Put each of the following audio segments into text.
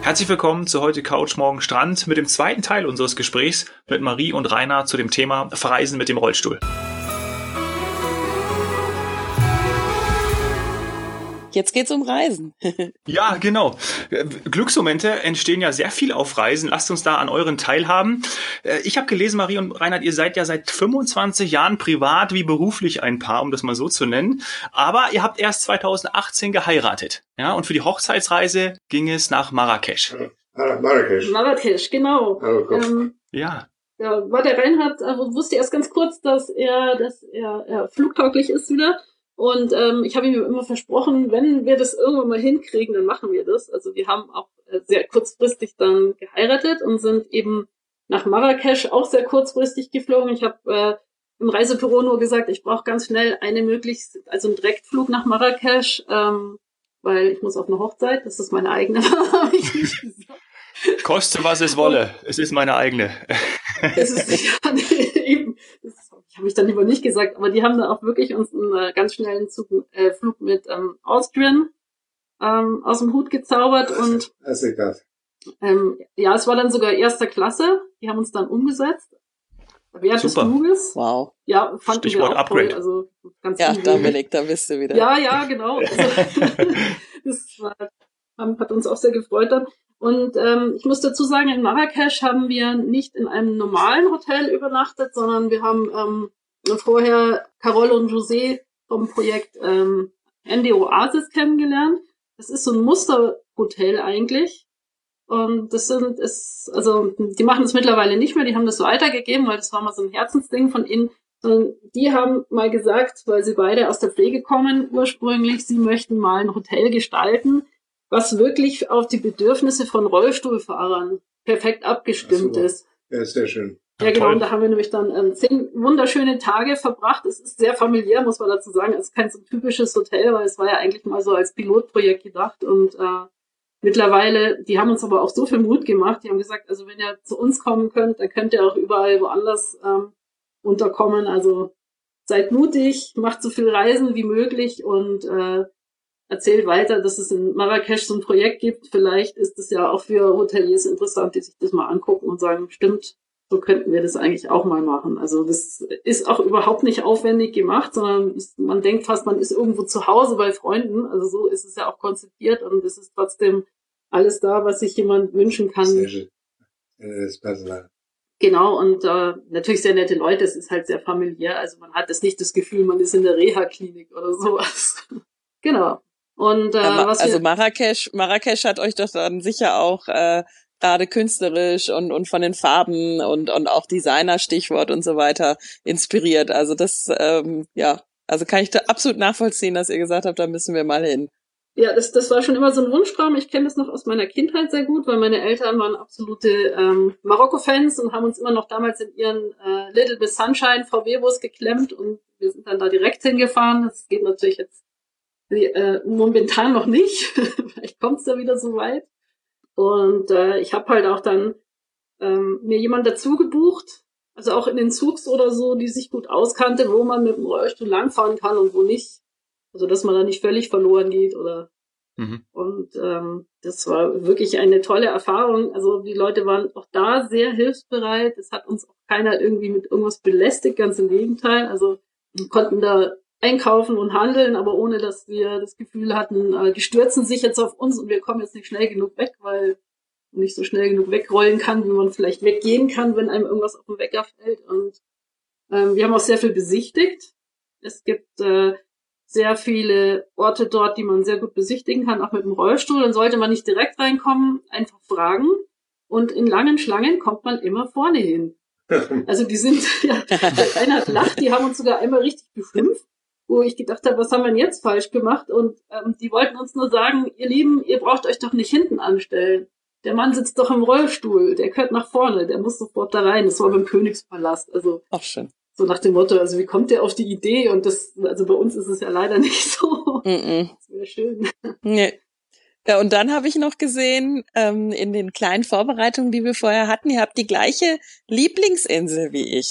Herzlich willkommen zu heute Couch, morgen Strand mit dem zweiten Teil unseres Gesprächs mit Marie und Rainer zu dem Thema Verreisen mit dem Rollstuhl. Jetzt geht's um Reisen. Ja, genau. Glücksmomente entstehen ja sehr viel auf Reisen. Lasst uns da an euren teilhaben. Ich habe gelesen, Marie und Reinhard, ihr seid ja seit 25 Jahren privat wie beruflich ein Paar, um das mal so zu nennen. Aber ihr habt erst 2018 geheiratet. Ja, und für die Hochzeitsreise ging es nach Marrakesch. Marrakesch, genau. Ja. Da war der Reinhard, wusste erst ganz kurz, dass er flugtauglich ist wieder. Und ich habe ihm immer versprochen, wenn wir das irgendwann mal hinkriegen, dann machen wir das. Also wir haben auch sehr kurzfristig dann geheiratet und sind eben nach Marrakesch auch sehr kurzfristig geflogen. Ich habe im Reisebüro nur gesagt, ich brauche ganz schnell einen Direktflug nach Marrakesch, weil ich muss auf eine Hochzeit. Das ist meine eigene, habe ich nicht gesagt. Koste, was es wolle. Es ist meine eigene. Es ist eben. Habe ich dann lieber nicht gesagt, aber die haben da auch wirklich uns einen ganz schnellen Flug mit Austrian aus dem Hut gezaubert und es war dann sogar erster Klasse. Die haben uns dann umgesetzt während des Fluges. Wow. Ja, fanden Stichwort wir auch Upgrade. toll. Also ganz Dominik, da bist du wieder. Ja, genau. Also, hat uns auch sehr gefreut dann. Und ich muss dazu sagen, in Marrakesch haben wir nicht in einem normalen Hotel übernachtet, sondern wir haben vorher Carol und José vom Projekt ND Oasis kennengelernt. Das ist so ein Musterhotel eigentlich. Und die machen das mittlerweile nicht mehr, die haben das so weitergegeben, weil das war mal so ein Herzensding von ihnen. Und die haben mal gesagt, weil sie beide aus der Pflege kommen ursprünglich, sie möchten mal ein Hotel gestalten, was wirklich auf die Bedürfnisse von Rollstuhlfahrern perfekt abgestimmt ist. Ja, ist sehr schön. Ja, genau, und da haben wir nämlich dann 10 wunderschöne Tage verbracht. Es ist sehr familiär, muss man dazu sagen. Es ist kein so typisches Hotel, weil es war ja eigentlich mal so als Pilotprojekt gedacht. Und mittlerweile, die haben uns aber auch so viel Mut gemacht. Die haben gesagt, also wenn ihr zu uns kommen könnt, dann könnt ihr auch überall woanders unterkommen. Also seid mutig, macht so viel Reisen wie möglich und erzählt weiter, dass es in Marrakesch so ein Projekt gibt. Vielleicht ist es ja auch für Hoteliers interessant, die sich das mal angucken und sagen, stimmt, so könnten wir das eigentlich auch mal machen. Also das ist auch überhaupt nicht aufwendig gemacht, sondern man denkt fast, man ist irgendwo zu Hause bei Freunden. Also so ist es ja auch konzipiert und es ist trotzdem alles da, was sich jemand wünschen kann. Sehr schön. Das Personal. Genau, und natürlich sehr nette Leute, es ist halt sehr familiär. Also man hat jetzt nicht das Gefühl, man ist in der Reha-Klinik oder sowas. Genau. Und Marrakesch hat euch doch dann sicher auch gerade künstlerisch und von den Farben und auch Designer, Stichwort und so weiter inspiriert. Also das, also kann ich da absolut nachvollziehen, dass ihr gesagt habt, da müssen wir mal hin. Ja, das war schon immer so ein Wunschtraum. Ich kenne das noch aus meiner Kindheit sehr gut, weil meine Eltern waren absolute Marokko-Fans und haben uns immer noch damals in ihren Little Miss Sunshine VW-Bus geklemmt und wir sind dann da direkt hingefahren. Das geht natürlich jetzt momentan noch nicht. Vielleicht kommt's da wieder so weit. Und ich habe halt auch dann mir jemand dazu gebucht, also auch in den Zugs oder so, die sich gut auskannte, wo man mit dem Rollstuhl langfahren kann und wo nicht. Also dass man da nicht völlig verloren geht oder Und das war wirklich eine tolle Erfahrung. Also die Leute waren auch da sehr hilfsbereit. Es hat uns auch keiner irgendwie mit irgendwas belästigt, ganz im Gegenteil. Also wir konnten da einkaufen und handeln, aber ohne, dass wir das Gefühl hatten, die stürzen sich jetzt auf uns und wir kommen jetzt nicht schnell genug weg, weil man nicht so schnell genug wegrollen kann, wie man vielleicht weggehen kann, wenn einem irgendwas auf den Wecker fällt. Und wir haben auch sehr viel besichtigt. Es gibt sehr viele Orte dort, die man sehr gut besichtigen kann, auch mit dem Rollstuhl. Dann sollte man nicht direkt reinkommen, einfach fragen. Und in langen Schlangen kommt man immer vorne hin. Also die sind, ja, einer lacht, die haben uns sogar einmal richtig beschimpft, wo ich gedacht habe, was haben wir denn jetzt falsch gemacht? Und die wollten uns nur sagen, ihr Lieben, ihr braucht euch doch nicht hinten anstellen. Der Mann sitzt doch im Rollstuhl, der gehört nach vorne, der muss sofort da rein. Das war beim Königspalast. Also ach schön. So nach dem Motto, also wie kommt der auf die Idee? Und das, also bei uns ist es ja leider nicht so. Das wäre schön. Nee. Ja, und dann habe ich noch gesehen, in den kleinen Vorbereitungen, die wir vorher hatten, ihr habt die gleiche Lieblingsinsel wie ich.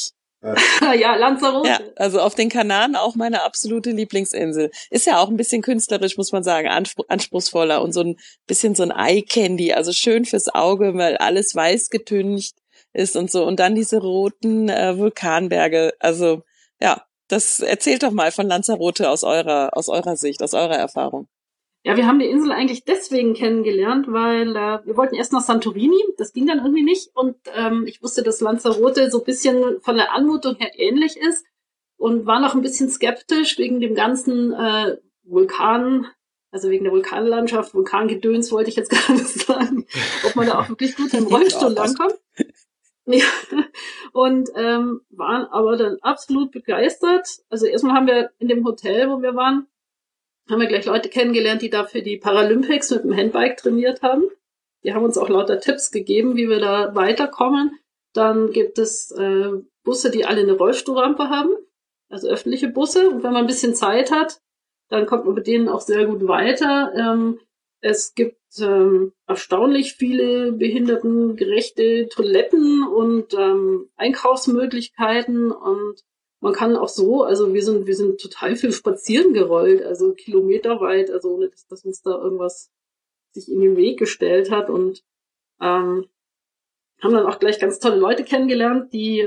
Ja, Lanzarote. Ja, also auf den Kanaren auch meine absolute Lieblingsinsel. Ist ja auch ein bisschen künstlerisch, muss man sagen, anspruchsvoller und so ein bisschen so ein Eye-Candy, also schön fürs Auge, weil alles weiß getüncht ist und so. Und dann diese roten Vulkanberge. Also ja, das erzählt doch mal von Lanzarote aus eurer Sicht, aus eurer Erfahrung. Ja, wir haben die Insel eigentlich deswegen kennengelernt, weil wir wollten erst nach Santorini, das ging dann irgendwie nicht und ich wusste, dass Lanzarote so ein bisschen von der Anmutung her ähnlich ist und war noch ein bisschen skeptisch wegen dem ganzen Vulkan, also wegen der Vulkanlandschaft, Vulkangedöns wollte ich jetzt gar nicht sagen, ob man da auch wirklich gut im Rollstuhl langkommt. Ja. Und waren aber dann absolut begeistert. Also erstmal haben wir in dem Hotel, wo wir waren, haben wir gleich Leute kennengelernt, die da für die Paralympics mit dem Handbike trainiert haben. Die haben uns auch lauter Tipps gegeben, wie wir da weiterkommen. Dann gibt es Busse, die alle eine Rollstuhlrampe haben, also öffentliche Busse. Und wenn man ein bisschen Zeit hat, dann kommt man mit denen auch sehr gut weiter. Es gibt erstaunlich viele behindertengerechte Toiletten und Einkaufsmöglichkeiten und man kann auch so, also wir sind total viel spazieren gerollt, also kilometerweit, also ohne dass uns da irgendwas sich in den Weg gestellt hat und haben dann auch gleich ganz tolle Leute kennengelernt, die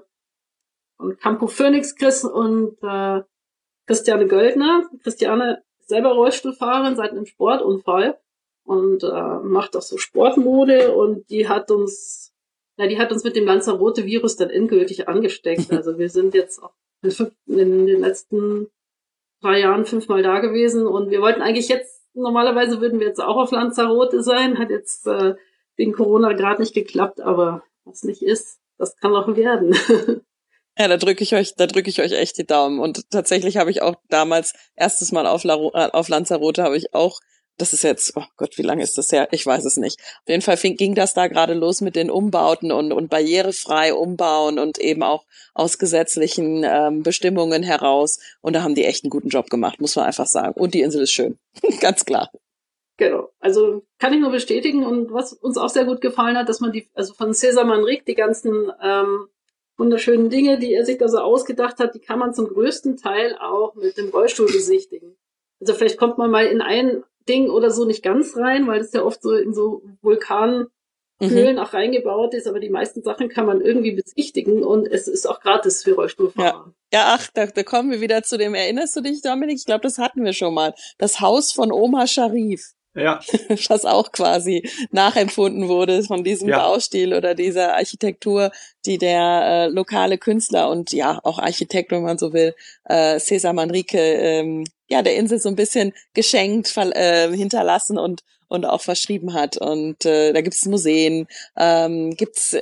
von Campo Phoenix Chris und Christiane Göldner. Christiane ist selber Rollstuhlfahrerin seit einem Sportunfall und macht auch so Sportmode und die hat uns mit dem Lanzarote-Virus dann endgültig angesteckt. Also wir sind jetzt auch in den letzten 3 Jahren 5-mal da gewesen und wir wollten eigentlich normalerweise würden wir jetzt auch auf Lanzarote sein, hat jetzt wegen Corona gerade nicht geklappt, aber was nicht ist, das kann auch werden. Ja, da drücke ich euch echt die Daumen. Und tatsächlich habe ich auch damals erstes Mal auf Lanzarote habe ich auch, das ist jetzt, oh Gott, wie lange ist das her? Ich weiß es nicht. Auf jeden Fall ging das da gerade los mit den Umbauten und barrierefrei umbauen und eben auch aus gesetzlichen Bestimmungen heraus. Und da haben die echt einen guten Job gemacht, muss man einfach sagen. Und die Insel ist schön, ganz klar. Genau, also kann ich nur bestätigen. Und was uns auch sehr gut gefallen hat, dass man also von César Manrique die ganzen wunderschönen Dinge, die er sich da so ausgedacht hat, die kann man zum größten Teil auch mit dem Rollstuhl besichtigen. Also vielleicht kommt man mal in ein Ding oder so nicht ganz rein, weil das ja oft so in so Vulkanhöhlen auch reingebaut ist, aber die meisten Sachen kann man irgendwie besichtigen und es ist auch gratis für Rollstuhlfahrer. Ja, ach, da kommen wir wieder zu dem, erinnerst du dich, Dominik? Ich glaube, das hatten wir schon mal. Das Haus von Omar Sharif. Ja. Was auch quasi nachempfunden wurde von diesem Baustil oder dieser Architektur, die der lokale Künstler und ja auch Architekt, wenn man so will, César Manrique, der Insel so ein bisschen geschenkt hinterlassen und auch verschrieben hat. Und da gibt's Museen, gibt's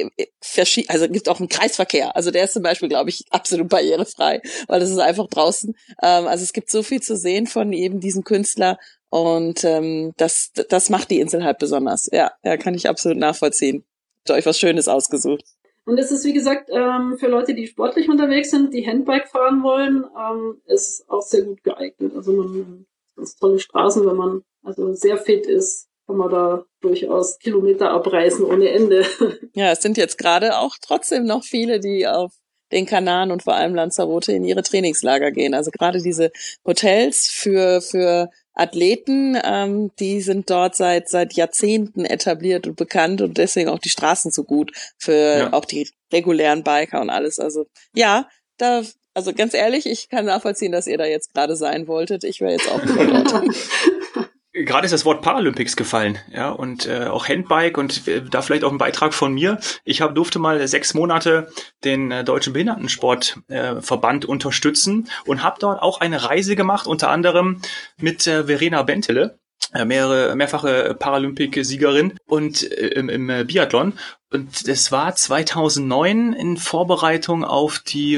gibt auch einen Kreisverkehr. Also der ist zum Beispiel, glaube ich, absolut barrierefrei, weil das ist einfach draußen. Also es gibt so viel zu sehen von eben diesem Künstler. Und das macht die Insel halt besonders. Ja, kann ich absolut nachvollziehen. Habt ihr euch was Schönes ausgesucht. Und es ist, wie gesagt, für Leute, die sportlich unterwegs sind, die Handbike fahren wollen, ist auch sehr gut geeignet. Also man ganz tolle Straßen, wenn man also sehr fit ist, kann man da durchaus Kilometer abreißen ohne Ende. Ja, es sind jetzt gerade auch trotzdem noch viele, die auf den Kanaren und vor allem Lanzarote in ihre Trainingslager gehen. Also gerade diese Hotels für Athleten, die sind dort seit Jahrzehnten etabliert und bekannt und deswegen auch die Straßen so gut für auch die regulären Biker und alles. Also also ganz ehrlich, ich kann nachvollziehen, dass ihr da jetzt gerade sein wolltet. Ich wäre jetzt auch wieder dort. Gerade ist das Wort Paralympics gefallen, ja, und auch Handbike und da vielleicht auch ein Beitrag von mir. Ich durfte mal 6 Monate den Deutschen Behindertensportverband unterstützen und habe dort auch eine Reise gemacht, unter anderem mit Verena Bentele, mehrfache Paralympic-Siegerin und im Biathlon. Und es war 2009 in Vorbereitung auf die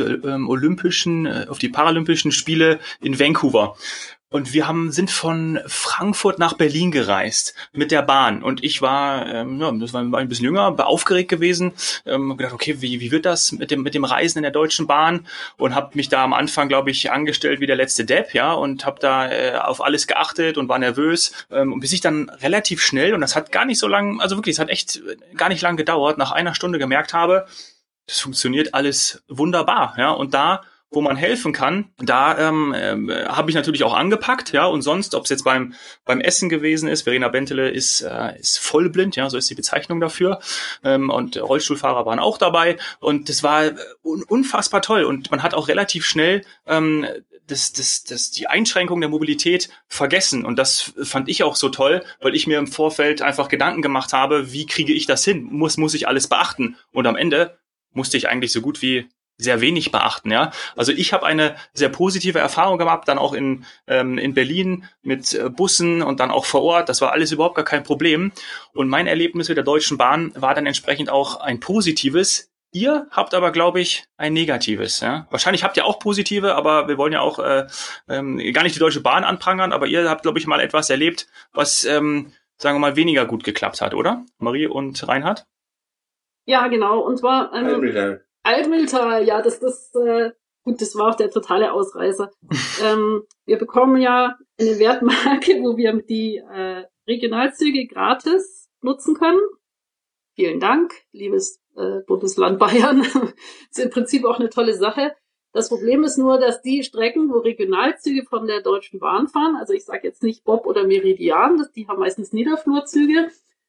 auf die Paralympischen Spiele in Vancouver. Und wir sind von Frankfurt nach Berlin gereist mit der Bahn. Und ich war ein bisschen jünger, aufgeregt gewesen. Gedacht, okay, wie wird das mit dem Reisen in der Deutschen Bahn? Und habe mich da am Anfang, glaube ich, angestellt wie der letzte Depp, ja, und habe da auf alles geachtet und war nervös. Und bis ich dann relativ schnell, und das hat gar nicht so lang, also wirklich, es hat echt gar nicht lang gedauert, nach 1 Stunde gemerkt habe, das funktioniert alles wunderbar, ja, und da, wo man helfen kann, da habe ich natürlich auch angepackt, ja, und sonst, ob es jetzt beim Essen gewesen ist, Verena Bentele ist vollblind, ja, so ist die Bezeichnung dafür, und Rollstuhlfahrer waren auch dabei und das war unfassbar toll und man hat auch relativ schnell die Einschränkung der Mobilität vergessen und das fand ich auch so toll, weil ich mir im Vorfeld einfach Gedanken gemacht habe, wie kriege ich das hin, muss ich alles beachten und am Ende musste ich eigentlich so gut wie sehr wenig beachten, ja. Also ich habe eine sehr positive Erfahrung gemacht, dann auch in Berlin mit Bussen und dann auch vor Ort. Das war alles überhaupt gar kein Problem. Und mein Erlebnis mit der Deutschen Bahn war dann entsprechend auch ein positives. Ihr habt aber, glaube ich, ein negatives. Ja? Wahrscheinlich habt ihr auch positive, aber wir wollen ja auch gar nicht die Deutsche Bahn anprangern, aber ihr habt, glaube ich, mal etwas erlebt, was, sagen wir mal, weniger gut geklappt hat, oder? Marie und Reinhard? Ja, genau. Und zwar Altmühltal, ja, das gut, das war auch der totale Ausreißer. Wir bekommen ja eine Wertmarke, wo wir die Regionalzüge gratis nutzen können. Vielen Dank, liebes Bundesland Bayern. Das ist im Prinzip auch eine tolle Sache. Das Problem ist nur, dass die Strecken, wo Regionalzüge von der Deutschen Bahn fahren, also ich sage jetzt nicht Bob oder Meridian, die haben meistens Niederflurzüge,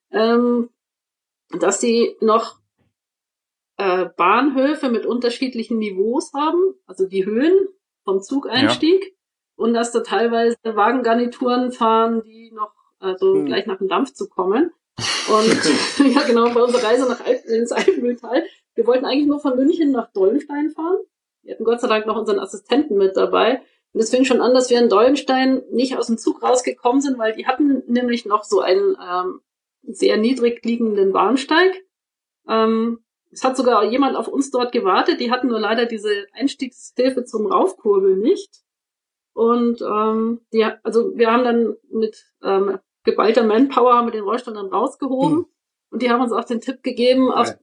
dass sie noch Bahnhöfe mit unterschiedlichen Niveaus haben, also die Höhen vom Zugeinstieg, und dass da teilweise Wagengarnituren fahren, die noch gleich nach dem Dampfzug kommen. Und ja genau, bei unserer Reise ins Altmühltal, wir wollten eigentlich nur von München nach Dollenstein fahren. Wir hatten Gott sei Dank noch unseren Assistenten mit dabei. Und es fing schon an, dass wir in Dollenstein nicht aus dem Zug rausgekommen sind, weil die hatten nämlich noch so einen sehr niedrig liegenden Bahnsteig. Es hat sogar jemand auf uns dort gewartet, die hatten nur leider diese Einstiegshilfe zum Raufkurbeln nicht. Und wir haben dann mit geballter Manpower haben wir den Rollstuhl dann rausgehoben und die haben uns auch den Tipp gegeben, auf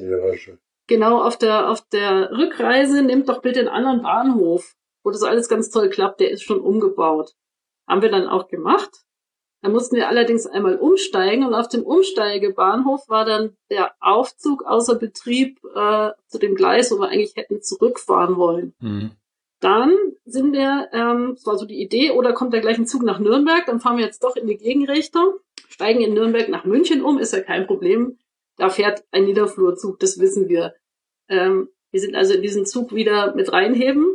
der Rückreise nehmt doch bitte einen anderen Bahnhof, wo das alles ganz toll klappt, der ist schon umgebaut. Haben wir dann auch gemacht. Da mussten wir allerdings einmal umsteigen und auf dem Umsteigebahnhof war dann der Aufzug außer Betrieb zu dem Gleis, wo wir eigentlich hätten zurückfahren wollen. Mhm. Dann sind wir, das war so die Idee, oder kommt der gleich ein Zug nach Nürnberg, dann fahren wir jetzt doch in die Gegenrichtung, steigen in Nürnberg nach München um, ist ja kein Problem. Da fährt ein Niederflurzug, das wissen wir. Wir sind also in diesen Zug wieder mit rein.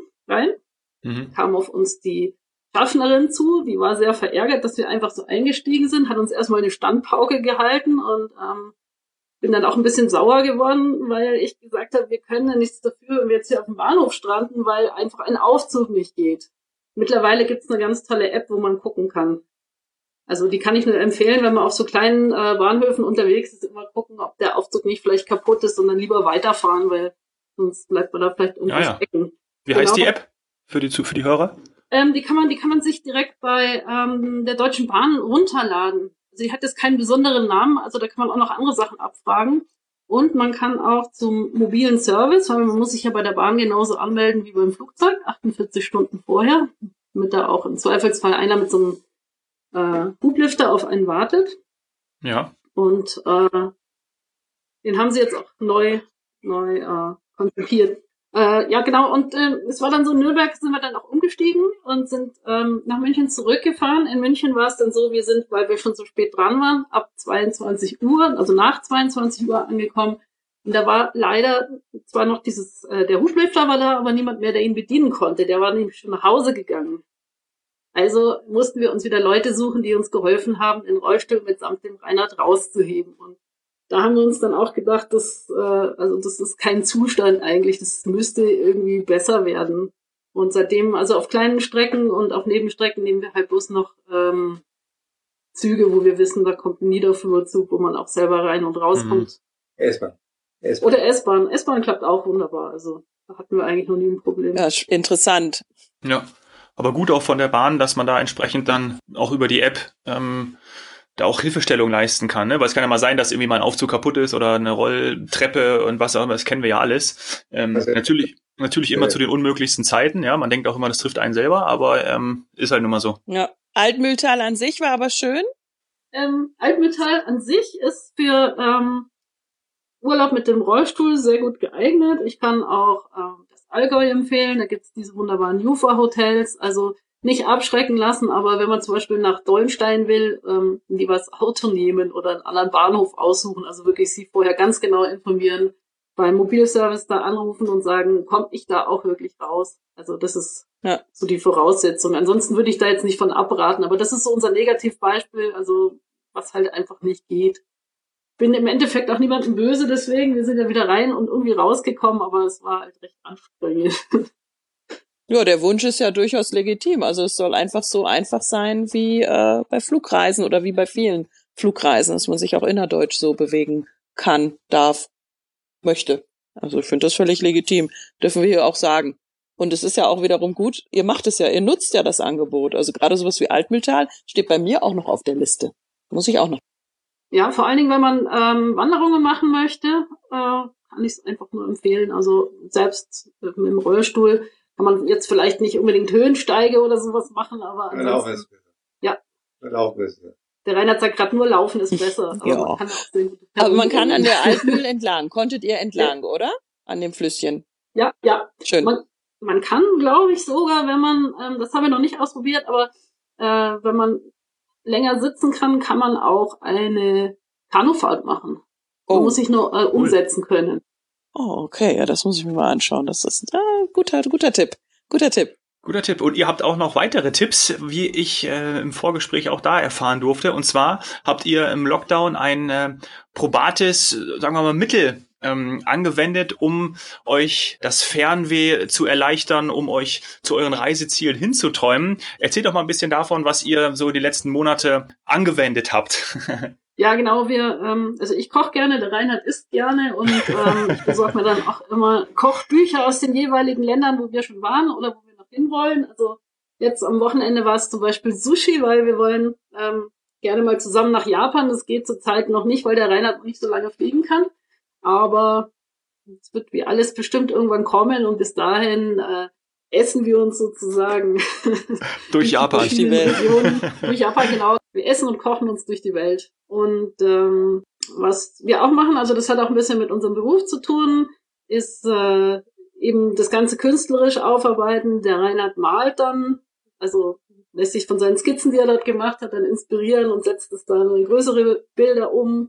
Kam auf uns die Schaffnerin zu, die war sehr verärgert, dass wir einfach so eingestiegen sind, hat uns erstmal eine Standpauke gehalten und bin dann auch ein bisschen sauer geworden, weil ich gesagt habe, wir können ja nichts dafür, wenn wir jetzt hier auf dem Bahnhof stranden, weil einfach ein Aufzug nicht geht. Mittlerweile gibt's eine ganz tolle App, wo man gucken kann. Also die kann ich nur empfehlen, wenn man auf so kleinen Bahnhöfen unterwegs ist, immer gucken, ob der Aufzug nicht vielleicht kaputt ist und dann lieber weiterfahren, weil sonst bleibt man da vielleicht irgendwo stecken. Wie heißt die App für die Hörer? Die kann man sich direkt bei der Deutschen Bahn runterladen. Sie hat jetzt keinen besonderen Namen, also da kann man auch noch andere Sachen abfragen. Und man kann auch zum mobilen Service, weil man muss sich ja bei der Bahn genauso anmelden wie beim Flugzeug, 48 Stunden vorher, damit da auch im Zweifelsfall einer mit so einem Hublifter auf einen wartet. Ja. Und den haben sie jetzt auch neu konzipiert. Ja, genau, und es war dann so, in Nürnberg sind wir dann auch umgestiegen und sind nach München zurückgefahren. In München war es dann so, wir sind, weil wir schon so spät dran waren, ab 22 Uhr, also nach 22 Uhr angekommen. Und da war leider zwar noch der Hublifter war da, aber niemand mehr, der ihn bedienen konnte. Der war nämlich schon nach Hause gegangen. Also mussten wir uns wieder Leute suchen, die uns geholfen haben, den Rollstuhl mitsamt dem Reinhard rauszuheben. Und da haben wir uns dann auch gedacht, das ist kein Zustand eigentlich, das müsste irgendwie besser werden. Und seitdem, also auf kleinen Strecken und auf Nebenstrecken nehmen wir halt bloß noch Züge, wo wir wissen, da kommt ein Niederflurzug, wo man auch selber rein und rauskommt. S-Bahn. Oder S-Bahn. S-Bahn klappt auch wunderbar, also da hatten wir eigentlich noch nie ein Problem. Ja, interessant. Ja, aber gut auch von der Bahn, dass man da entsprechend dann auch über die App da auch Hilfestellung leisten kann, ne? Weil es kann ja mal sein, dass irgendwie mal ein Aufzug kaputt ist oder eine Rolltreppe und was auch immer, das kennen wir ja alles. Natürlich immer zu den unmöglichsten Zeiten, ja, man denkt auch immer, das trifft einen selber, aber ist halt nun mal so. Ja, Altmühltal an sich war aber schön. Altmühltal an sich ist für Urlaub mit dem Rollstuhl sehr gut geeignet. Ich kann auch das Allgäu empfehlen. Da gibt's diese wunderbaren Jufa-Hotels. Also nicht abschrecken lassen, aber wenn man zum Beispiel nach Dollenstein will, lieber das Auto nehmen oder einen anderen Bahnhof aussuchen. Also wirklich sie vorher ganz genau informieren, beim Mobilservice da anrufen und sagen, komme ich da auch wirklich raus? Also das ist so die Voraussetzung. Ansonsten würde ich da jetzt nicht von abraten, aber das ist so unser Negativbeispiel, also was halt einfach nicht geht. Bin im Endeffekt auch niemandem böse, deswegen, wir sind ja wieder rein und irgendwie rausgekommen, aber es war halt recht anstrengend. Ja, der Wunsch ist ja durchaus legitim. Also es soll einfach so einfach sein wie bei Flugreisen oder wie bei vielen Flugreisen, dass man sich auch innerdeutsch so bewegen kann, darf, möchte. Also ich finde das völlig legitim. Dürfen wir hier auch sagen. Und es ist ja auch wiederum gut, ihr macht es ja, ihr nutzt ja das Angebot. Also gerade sowas wie Altmühltal steht bei mir auch noch auf der Liste. Muss ich auch noch. Ja, vor allen Dingen, wenn man Wanderungen machen möchte, kann ich es einfach nur empfehlen. Also selbst mit dem Rollstuhl kann man jetzt vielleicht nicht unbedingt Höhensteige oder sowas machen, aber ansonsten, Laufen ist besser. Der Reinhard sagt gerade, nur Laufen ist besser. Aber Ja. man kann auch sehr gut Aber man kann an der Altmühl entlang. Konntet ihr entlang, oder? An dem Flüsschen. Ja. Schön. Man kann, glaube ich, sogar, wenn man, das haben wir noch nicht ausprobiert, aber wenn man länger sitzen kann, kann man auch eine Kanufahrt machen. Man muss sich nur umsetzen können. Oh, okay, ja, das muss ich mir mal anschauen. Das ist guter Tipp. Guter Tipp. Guter Tipp. Und ihr habt auch noch weitere Tipps, wie ich im Vorgespräch auch da erfahren durfte. Und zwar habt ihr im Lockdown ein probates, sagen wir mal, Mittel angewendet, um euch das Fernweh zu erleichtern, um euch zu euren Reisezielen hinzuträumen. Erzählt doch mal ein bisschen davon, was ihr so die letzten Monate angewendet habt. Ja, genau, also ich koche gerne, der Reinhard isst gerne und ich besorge mir dann auch immer Kochbücher aus den jeweiligen Ländern, wo wir schon waren oder wo wir noch hinwollen. Also jetzt am Wochenende war es zum Beispiel Sushi, weil wir wollen gerne mal zusammen nach Japan. Das geht zurzeit noch nicht, weil der Reinhard noch nicht so lange fliegen kann. Aber es wird wie alles bestimmt irgendwann kommen und bis dahin essen wir uns sozusagen durch Japan. Durch die Welt. Durch Japan, genau. Wir essen und kochen uns durch die Welt. Und was wir auch machen, also das hat auch ein bisschen mit unserem Beruf zu tun, ist eben das Ganze künstlerisch aufarbeiten. Der Reinhard malt dann, also lässt sich von seinen Skizzen, die er dort gemacht hat, dann inspirieren und setzt es dann in größere Bilder um.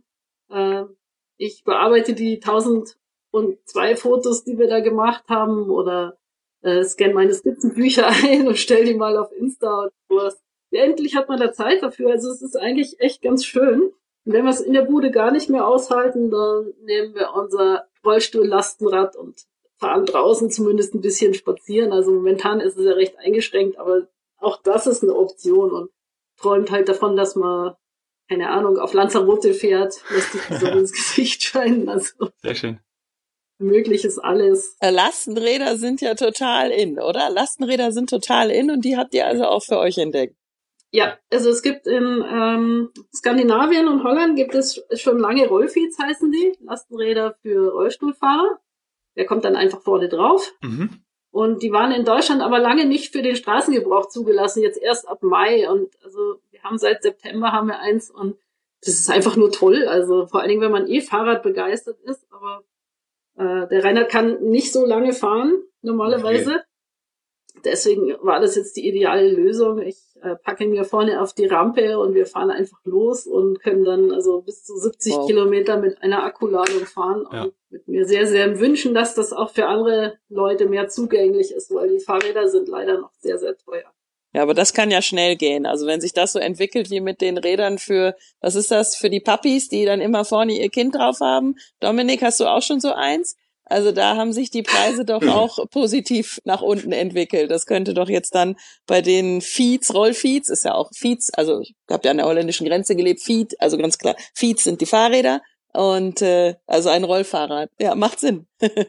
Ich bearbeite die 1002 Fotos, die wir da gemacht haben, oder scanne meine Skizzenbücher ein und stelle die mal auf Insta und sowas. Ja, endlich hat man da Zeit dafür. Also es ist eigentlich echt ganz schön. Und wenn wir es in der Bude gar nicht mehr aushalten, dann nehmen wir unser Rollstuhl-Lastenrad und fahren draußen zumindest ein bisschen spazieren. Also momentan ist es ja recht eingeschränkt, aber auch das ist eine Option und träumt halt davon, dass man, keine Ahnung, auf Lanzarote fährt, lässt sich die Sonne ins Gesicht scheinen. Also sehr schön. Möglich ist alles. Lastenräder sind ja total in, oder? Lastenräder sind total in und die habt ihr also auch für euch entdeckt. Ja, also es gibt in Skandinavien und Holland gibt es schon lange Rollfeeds, heißen die, Lastenräder für Rollstuhlfahrer. Der kommt dann einfach vorne drauf. Mhm. Und die waren in Deutschland aber lange nicht für den Straßengebrauch zugelassen, jetzt erst ab Mai. Und also wir haben seit September haben wir eins und das ist einfach nur toll. Also vor allen Dingen, wenn man Fahrrad begeistert ist, aber der Reinhard kann nicht so lange fahren, normalerweise. Okay. Deswegen war das jetzt die ideale Lösung. Ich packe ihn mir vorne auf die Rampe und wir fahren einfach los und können dann also bis zu 70 Kilometer mit einer Akkuladung fahren. Ja. Und mit mir sehr, sehr wünschen, dass das auch für andere Leute mehr zugänglich ist, weil die Fahrräder sind leider noch sehr, sehr teuer. Ja, aber das kann ja schnell gehen. Also wenn sich das so entwickelt wie mit den Rädern für, was ist das, für die Papis, die dann immer vorne ihr Kind drauf haben. Dominik, hast du auch schon so eins? Also da haben sich die Preise doch auch positiv nach unten entwickelt. Das könnte doch jetzt dann bei den Feeds, Rollfeeds, ist ja auch Feeds, also ich habe ja an der holländischen Grenze gelebt, Feed, also ganz klar, Feeds sind die Fahrräder und also ein Rollfahrrad. Ja, macht Sinn.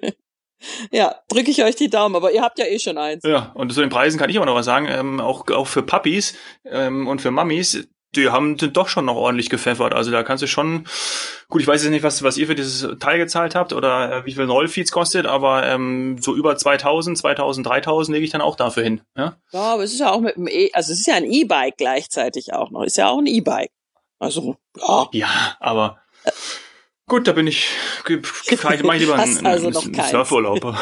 Ja, drücke ich euch die Daumen, aber ihr habt ja eh schon eins. Ja, und zu den Preisen kann ich aber noch was sagen, auch für Papis und für Mamis, die sind doch schon noch ordentlich gepfeffert. Also da kannst du schon, gut, ich weiß jetzt nicht, was ihr für dieses Teil gezahlt habt oder wie viel Rollfeeds kostet, aber so über 2000, 3000 lege ich dann auch dafür hin. Ja, aber es ist ja auch mit dem also es ist ja ein E-Bike gleichzeitig auch noch, ist ja auch ein E-Bike. Also, ja. Ja, aber Gut, da bin ich, vielleicht mache ich lieber Hast also noch einen keins. Surfurlaub.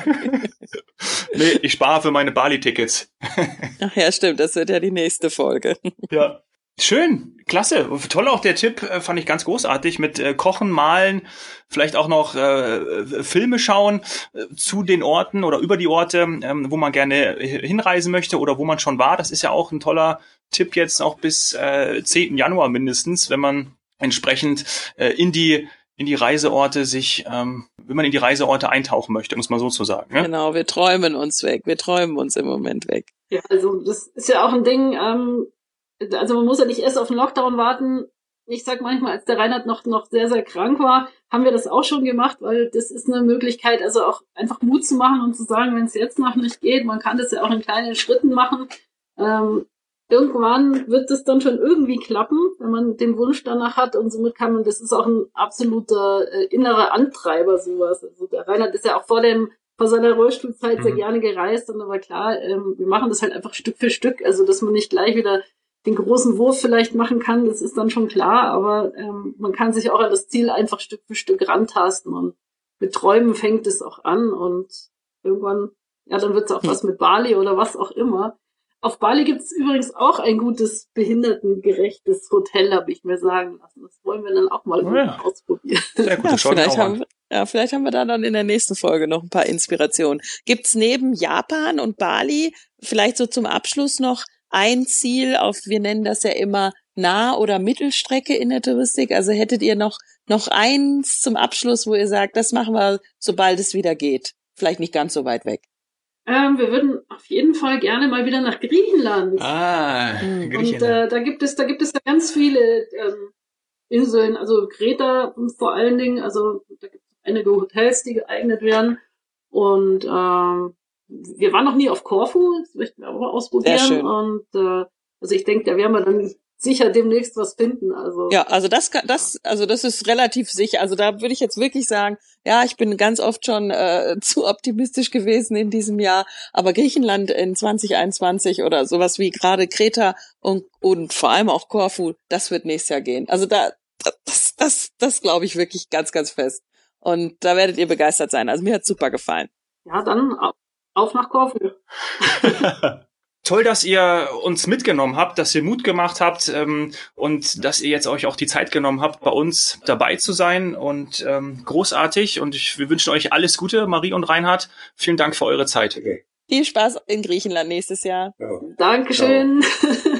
Nee, ich spare für meine Bali-Tickets. Ach ja, stimmt, das wird ja die nächste Folge. Ja. Schön, klasse. Toll auch der Tipp, fand ich ganz großartig mit Kochen, Malen, vielleicht auch noch Filme schauen zu den Orten oder über die Orte, wo man gerne hinreisen möchte oder wo man schon war. Das ist ja auch ein toller Tipp jetzt auch bis 10. Januar mindestens, wenn man entsprechend in die Reiseorte sich, wenn man in die Reiseorte eintauchen möchte, muss man so zu sagen. Ne? Genau, wir träumen uns weg. Wir träumen uns im Moment weg. Ja, also das ist ja auch ein Ding, also man muss ja nicht erst auf den Lockdown warten. Ich sag manchmal, als der Reinhard noch sehr, sehr krank war, haben wir das auch schon gemacht, weil das ist eine Möglichkeit, also auch einfach Mut zu machen und zu sagen, wenn es jetzt noch nicht geht, man kann das ja auch in kleinen Schritten machen. Irgendwann wird das dann schon irgendwie klappen, wenn man den Wunsch danach hat, und somit kann man, das ist auch ein absoluter innerer Antreiber, sowas. Also der Reinhard ist ja auch vor seiner Rollstuhlzeit sehr gerne gereist, und aber klar, wir machen das halt einfach Stück für Stück, also dass man nicht gleich wieder den großen Wurf vielleicht machen kann, das ist dann schon klar, aber man kann sich auch an das Ziel einfach Stück für Stück rantasten, und mit Träumen fängt es auch an, und irgendwann, ja, dann wird es auch was mit Bali oder was auch immer. Auf Bali gibt es übrigens auch ein gutes, behindertengerechtes Hotel, habe ich mir sagen lassen. Das wollen wir dann auch mal ausprobieren. Sehr gut, das schauen wir auch an. Vielleicht haben wir da dann in der nächsten Folge noch ein paar Inspirationen. Gibt's neben Japan und Bali vielleicht so zum Abschluss noch ein Ziel wir nennen das ja immer Nah- oder Mittelstrecke in der Touristik? Also hättet ihr noch eins zum Abschluss, wo ihr sagt, das machen wir, sobald es wieder geht? Vielleicht nicht ganz so weit weg. Wir würden auf jeden Fall gerne mal wieder nach Griechenland. Griechenland. Und da gibt es ja ganz viele Inseln, also Kreta vor allen Dingen, also da gibt es einige Hotels, die geeignet werden. Und wir waren noch nie auf Korfu, das möchten wir aber ausprobieren. Sehr schön. Und also ich denke, da werden wir dann sicher demnächst was finden. Also ja, also das ist relativ sicher. Also da würde ich jetzt wirklich sagen, ja, ich bin ganz oft schon zu optimistisch gewesen in diesem Jahr, aber Griechenland in 2021 oder sowas wie gerade Kreta und vor allem auch Korfu, das wird nächstes Jahr gehen. Also das glaube ich wirklich ganz, ganz fest. Und da werdet ihr begeistert sein. Also mir hat's super gefallen. Ja, dann auf nach Korfu. Toll, dass ihr uns mitgenommen habt, dass ihr Mut gemacht habt und dass ihr jetzt euch auch die Zeit genommen habt, bei uns dabei zu sein. Und großartig. Und wir wünschen euch alles Gute, Marie und Reinhard. Vielen Dank für eure Zeit. Okay. Viel Spaß in Griechenland nächstes Jahr. Ja. Dankeschön. Ciao.